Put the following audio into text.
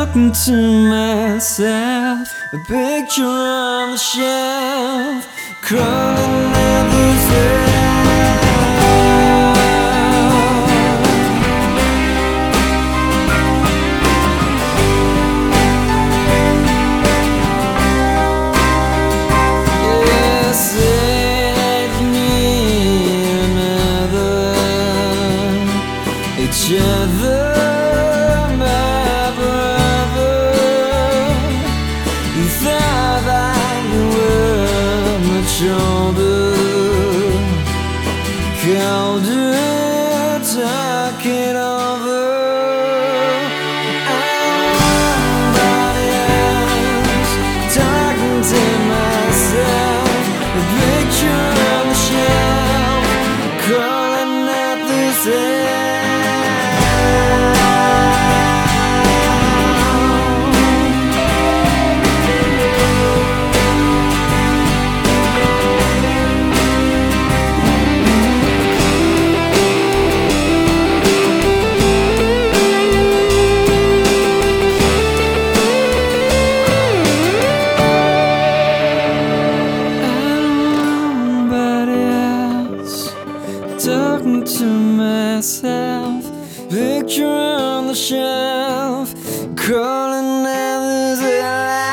talking to myself, a picture on the shelf, crawling out the cell. Yes, save me another each other. Thought that you were much older, colder, talk it over. I'm nobody else, talking to myself, a picture on the shelf, crawling out this air. Talking to myself, picture on the shelf, crawling out this